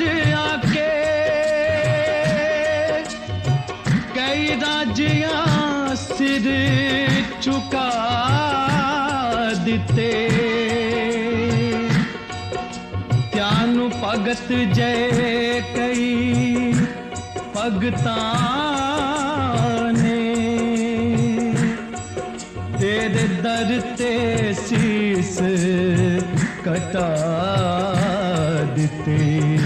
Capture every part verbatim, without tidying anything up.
बाद आके कई राजियां सिर चुका दिते, त्यानु भगत जय कई भगतां ने, तेरे दर ते शीस कटा दिते।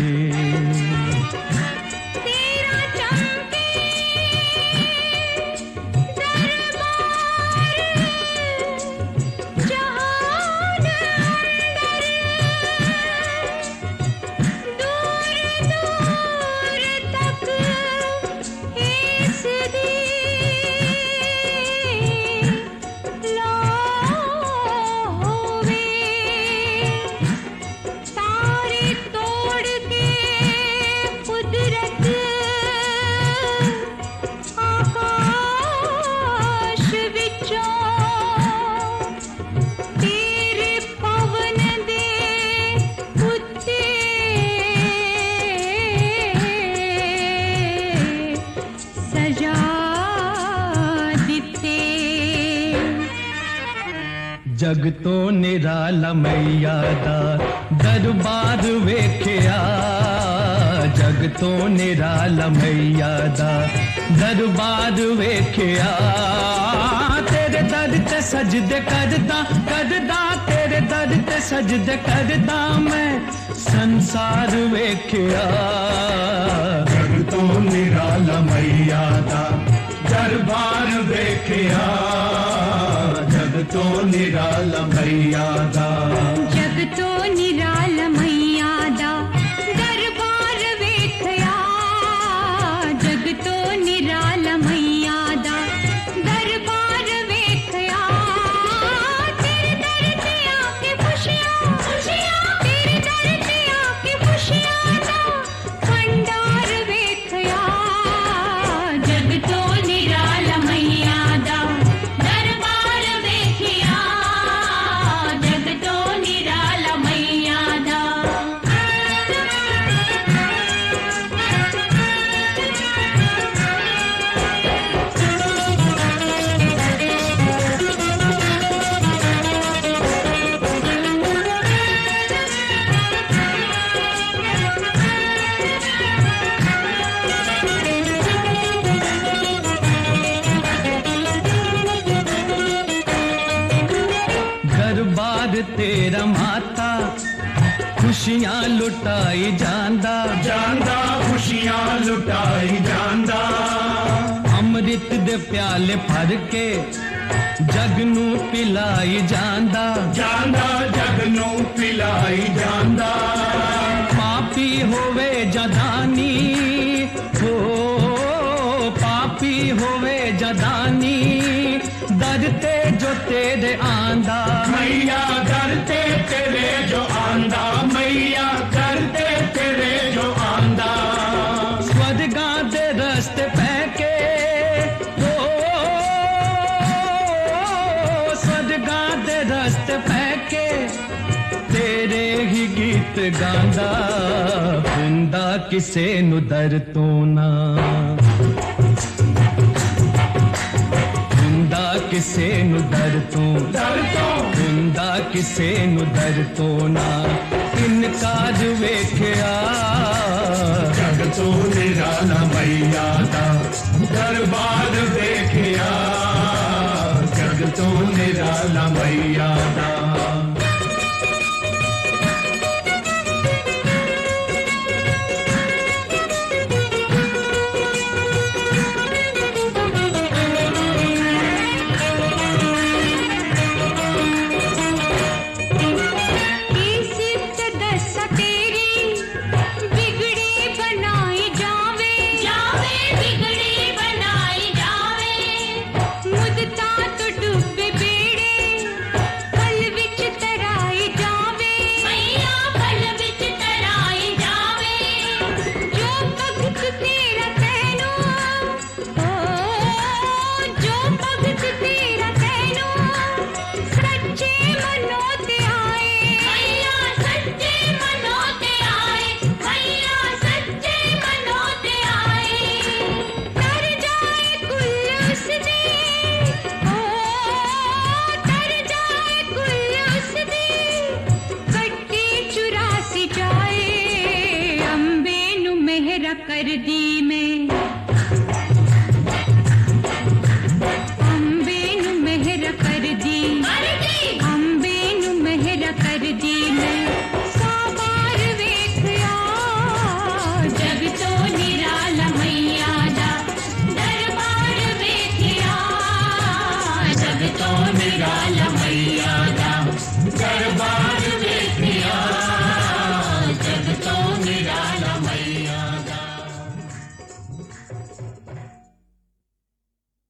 जग तो निराला मैया दा दरबार वेख्या, जग तो निराला मैया दा दरबार वेख्या, तेरे दर ते सजदे करदा करदा, तेरे दर ते सजदे करदा मैं संसार वेख्या। जग तो निराला मैया दा दरबार वेख्या, जग तो निराला मैया दा, जग तो निराला मैया दा दरबार वेख्या, जग तो निराला मैया दा दरबार वेख्या, तेरे दर ते आके खुशियां खुशियां, तेरे दर ते आके खुशियां दा भंडार वेख्या, जग तो निराला मैया दा दरबार वेख्या, जग तो निराला मैया दा। दरबार तेरा माता खुशियां लुटाई जांदा, जांदा खुशियां लुटाई जांदा, अमृत दे प्याले भर के जग नू पिलाई जांदा, जांदा जग नू पिलाई जांदा, पापी होवे जदानी हो, पापी होवे जदानी, दर ते जो तेरे आंदा, मैया करते तेरे जो आंदा, मैया करते तेरे जो आंदा, स्वर्गां दे रस्ते पैके ओ, स्वर्गां दे रस्ते पैके तेरे ही गीत गांदा, हुंदा किसे नु दर तो ना, हुंदा किसे नु दर तो, दर तो हुंदा किसे नु दर तो ना, इनकार वेख्या, जग तो निराला मैया दा दरबार वेख्या, जग तो निराला मैया दा। मुदता तो डूबे बेड़े कर दी मैं